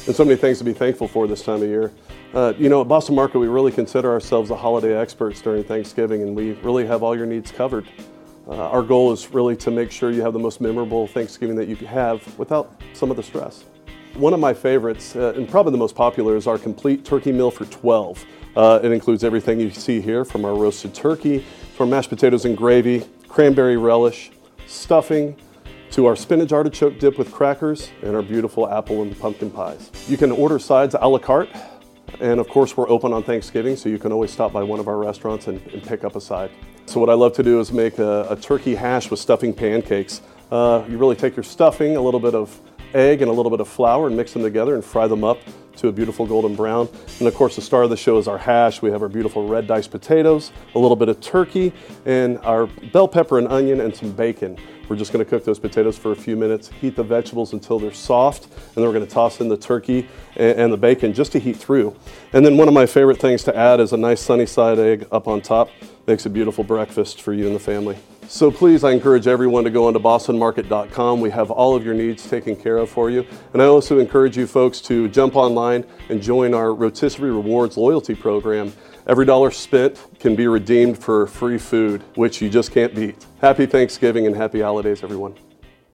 and so many things to be thankful for this time of year. You know, at Boston Market, we really consider ourselves the holiday experts during Thanksgiving, and we really have all your needs covered. Our goal is really to make sure you have the most memorable Thanksgiving that you can have without some of the stress. One of my favorites, and probably the most popular, is our complete turkey meal for 12. It includes everything you see here, from our roasted turkey, to our mashed potatoes and gravy, cranberry relish, stuffing, to our spinach artichoke dip with crackers, and our beautiful apple and pumpkin pies. You can order sides a la carte, and of course we're open on Thanksgiving, so you can always stop by one of our restaurants and pick up a side. So what I love to do is make a turkey hash with stuffing pancakes. You really take your stuffing, a little bit of egg and a little bit of flour, and mix them together and fry them up to a beautiful golden brown. And of course the star of the show is our hash. We have our beautiful red diced potatoes, a little bit of turkey, and our bell pepper and onion and some bacon. We're just going to cook those potatoes for a few minutes, heat the vegetables until they're soft, and then we're going to toss in the turkey and the bacon just to heat through. And then one of my favorite things to add is a nice sunny side egg up on top. Makes a beautiful breakfast for you and the family. So please, I encourage everyone to go onto bostonmarket.com. We have all of your needs taken care of for you. And I also encourage you folks to jump online and join our Rotisserie Rewards loyalty program. Every dollar spent can be redeemed for free food, which you just can't beat. Happy Thanksgiving and happy holidays, everyone.